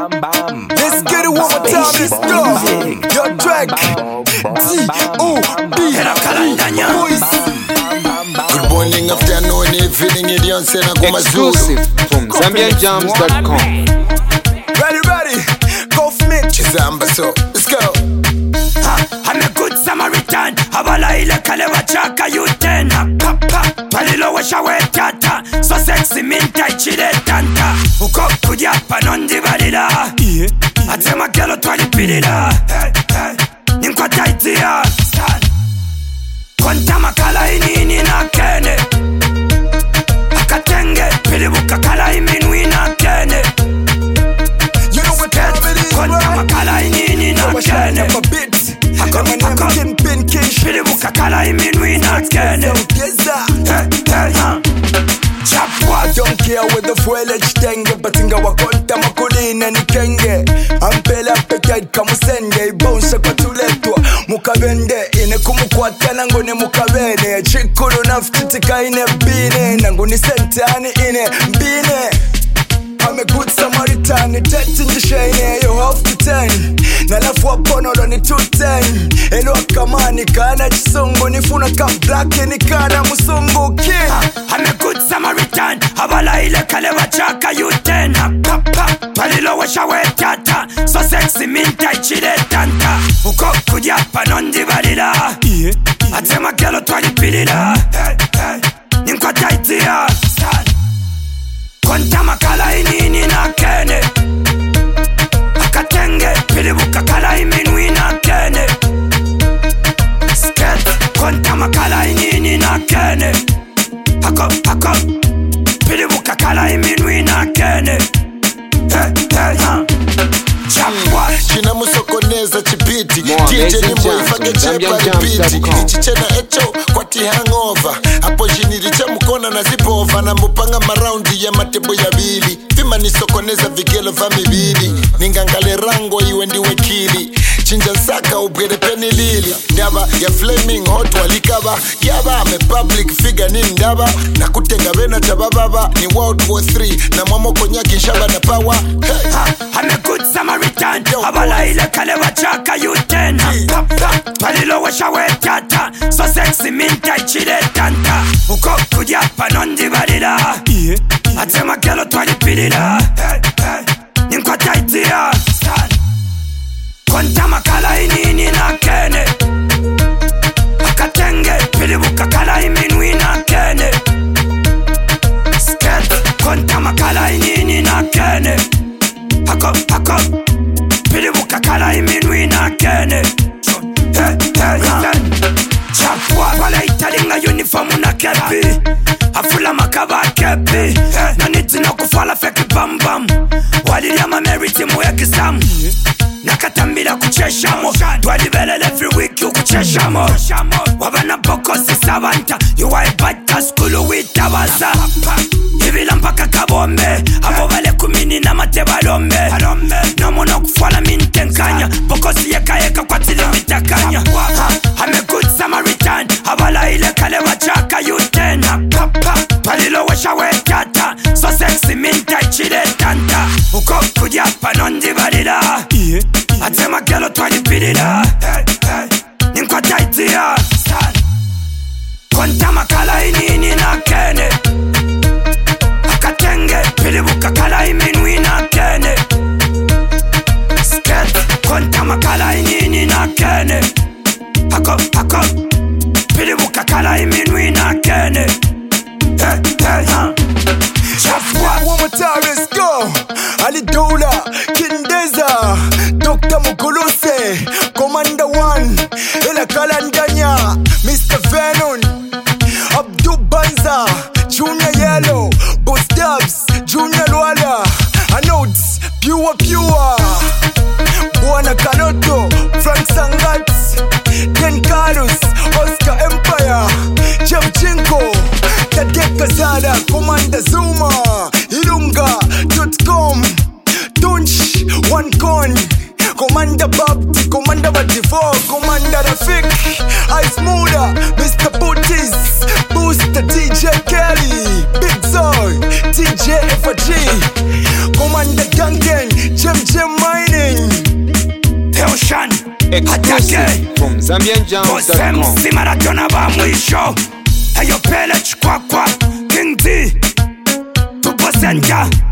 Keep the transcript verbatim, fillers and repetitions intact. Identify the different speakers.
Speaker 1: Let's get it one more time, let's go. Your track D O B Boys.
Speaker 2: Good morning, afternoon, evening, idiot, sena kuma Zulu.
Speaker 3: Exclusive from Zambian Jams dot com.
Speaker 1: Ready, ready, go for me.
Speaker 2: Chizamba, so let's go.
Speaker 4: I'm a good Samaritan. Abala ile kale wachaka yutena. Palilo washa wetata. So sexy minta ichile tanta. Uko kudia panondi balila. Atema kelo twali pilila. Ninkwa taitia. Konta makala inini na kene. Akatenge pilibuka kala iminu ina kene.
Speaker 1: You know what time it is,
Speaker 4: Konta makala inini na kene.
Speaker 1: I'm a bit.
Speaker 4: Hako,
Speaker 1: My name
Speaker 4: hako.
Speaker 1: is Kingpin King.
Speaker 4: Pilibuka kala iminu ina kene. Hey, hey, huh. Chapwa.
Speaker 1: I don't care with the fuel echitenge batinga wakonta makulina nikenge ampela appetite kamusenge ibonsha kwa tuletwa mukabende ine kumukwata nango ne mukabene chikulu nafutitika ine bine nango ni sentani ine mbine. I'm a good Samaritan, thirty in the shine, you half to ten. Nalafu wapono lo ni two ten. Elo akamani kana chisongo nifuna ka black ni kana musongo king.
Speaker 4: I'm a good Samaritan. Abala ile kale wachaka yutena. Palilo washa wetata. So sexy minta ichile tanta. Uko kudia panondi balila. Atema kelo twali pilila. Ninkwa taitia. Konta makala inini na kene. Akatenge pilibuka kala iminu ina kene. Sket konta makala inini na kene. Hako hako pilibuka kala iminu ina kene. Hey hey huh. Chapwa.
Speaker 2: China musokoneza chipiti
Speaker 3: More
Speaker 2: D J
Speaker 3: amazing
Speaker 2: nimbo
Speaker 3: jams
Speaker 2: ifake
Speaker 3: on
Speaker 2: chepa
Speaker 3: Zambian Jams
Speaker 2: repeat
Speaker 3: dot com.
Speaker 2: Ichi chena echo kwa ti hangover. Apo jiniri cha mukona na zipova. Na mupanga maraundi ya matebo ya bili. Fima nisokoneza vigelo va mibili. Ningangale rango iwe ndiwe kili. Chinja nsaka ubwede peni lili. Ndaba ya flaming hot walikaba. Yaba ame public figure ni ndaba. Na kutenga vena chabababa. Ni World War three. Na mwamo konyaki nshaba na power. Hey.
Speaker 4: I'm a good Samaritan. Abala ile kale wachaka yutena. Palilo washa wetata. So sexy minta ichile tanta. Uko kudia panondi balila. Atema kelo twali pilila. Ninkwa taitia. Konta makala inini na kene. Akatenge pilibuka kala iminu ina kene. Sket konta makala inini na kene. Hako hako pilibuka kala iminu ina kene. Hey hey hey. Chapwa wala italinga uniform na kepi. Afula makaba kepi. Na nitina kufala feki bam bam. Walilia mameriti muya kisamu. Nakatambila kucheshamo. Twalibelele every week yu kucheshamo. Wabana boko si savanta. Yuwa ibata skulu witabaza. Hivila mpaka kabombe. Abo vale kumini na matebalombe. Nomono kufala mintenkanya. Boko si yeka yeka kwa tili mitakanya. I'm a good Samaritan. Abala ile kale wachaka yutena. Palilo washa wetata. So sexy minta ichile tanta. Uko kudia panondi balila. Atema kelo twali pilila. Ninkwa taitia. Konta makala inini na kene. Akatenge pilibuka kala iminu ina kene. Sket konta makala inini na kene. Hako hako pilibuka kala iminu ina kene. Hey hey huh. Chapwa.
Speaker 1: One more time, let's go. Ali Dola, Kindeza, Doctor Mukuluse, Commander One, Ela Kalandanya, Mister Venom, Abdul Banza, Junior Yellow, Boss Dubs, Junior Wala, Anodes, Pure Pure, Buana Canoto, Frank Sangat, Ken Carlos, Oscar Empire, Jeff Jinko, Tadeka Zada, Commander Zuma, Ilunga dot com, Tunch, One Con, Commander Bob, Commander Batifor, Commander Rafik, Ice Muda, Mister Booties, Booster D J Kelly, Big Zoy, D J F G, Commander Duncan, Jem Jem
Speaker 3: Exclusive from Zambian Jams dot com.
Speaker 4: Bose maratona ba mwisho. Ayo pele chikwakwa King D Tupo Senja